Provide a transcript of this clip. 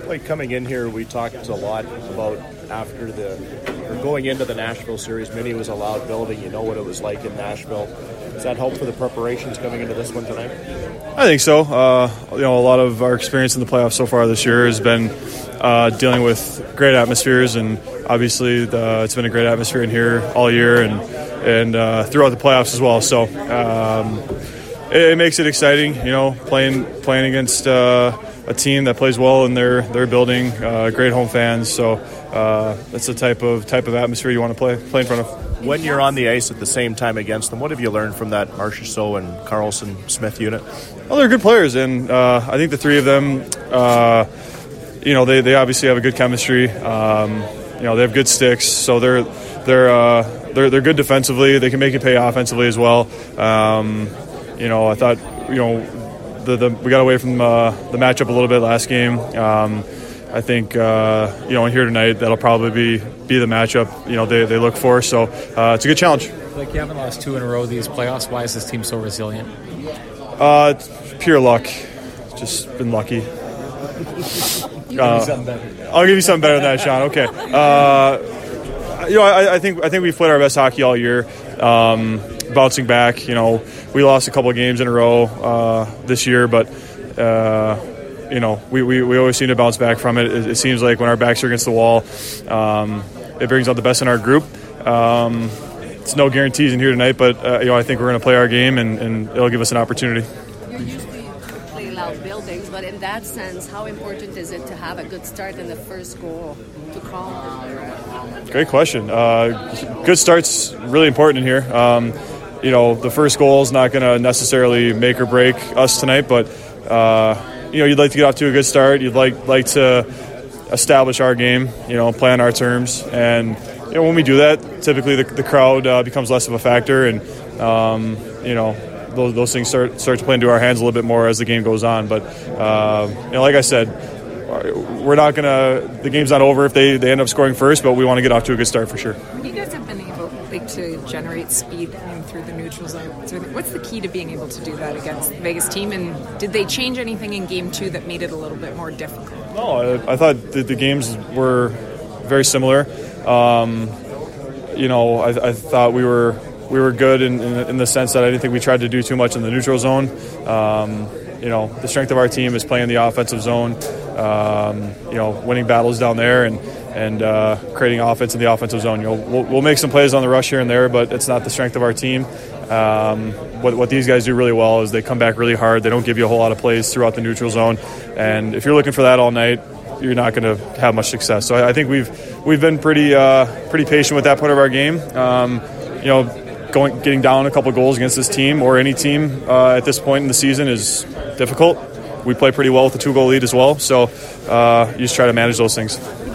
Like coming in here, we talked a lot about going into the Nashville series. Minnie was a loud building. You know what it was like in Nashville. Does that help for the preparations coming into this one tonight? I think so. A lot of our experience in the playoffs so far this year has been dealing with great atmospheres, and obviously it's been a great atmosphere in here all year and throughout the playoffs as well. So it makes it exciting, playing against a team that plays well in their building, great home fans. So that's the type of atmosphere you want to play in front of. When you're on the ice at the same time against them, what have you learned from that Marchessault and Carlson Smith unit? Well, they're good players, and I think the three of them, they obviously have a good chemistry. They have good sticks, so they're good defensively. They can make it pay offensively as well. I thought we got away from the matchup a little bit last game. I think in here tonight that'll probably be the matchup they look for. So it's a good challenge. Like you haven't lost 2 in a row these playoffs. Why is this team so resilient? It's pure luck. Just been lucky. I'll give you something better than that, Sean. Okay. I think we've played our best hockey all year. Bouncing back, we lost a couple of games in a row this year, but we always seem to bounce back from it. It seems like when our backs are against the wall, it brings out the best in our group. It's no guarantees in here tonight, but I think we're going to play our game, and it'll give us an opportunity. You usually play loud buildings, but in that sense, how important is it to have a good start in the first goal to call? Great question. Good start's really important in here. The first goal is not going to necessarily make or break us tonight, but you'd like to get off to a good start. You'd like to establish our game, play on our terms, and when we do that, typically the crowd becomes less of a factor, and those things start to play into our hands a little bit more as the game goes on. But like I said, we're not gonna. The game's not over if they end up scoring first, but we want to get off to a good start for sure. You guys have been able to generate speed through the neutral zone. So what's the key to being able to do that against the Vegas team? And did they change anything in Game 2 that made it a little bit more difficult? No, I thought the games were very similar. I thought we were good in the sense that I didn't think we tried to do too much in the neutral zone. The strength of our team is playing the offensive zone, winning battles down there and creating offense in the offensive zone. We'll make some plays on the rush here and there, but it's not the strength of our team. What these guys do really well is they come back really hard. They don't give you a whole lot of plays throughout the neutral zone, and if you're looking for that all night, you're not going to have much success. So I think we've been pretty patient with that part of our game. Getting down a couple goals against this team or any team at this point in the season is difficult. We play pretty well with the 2-goal lead as well, so you just try to manage those things.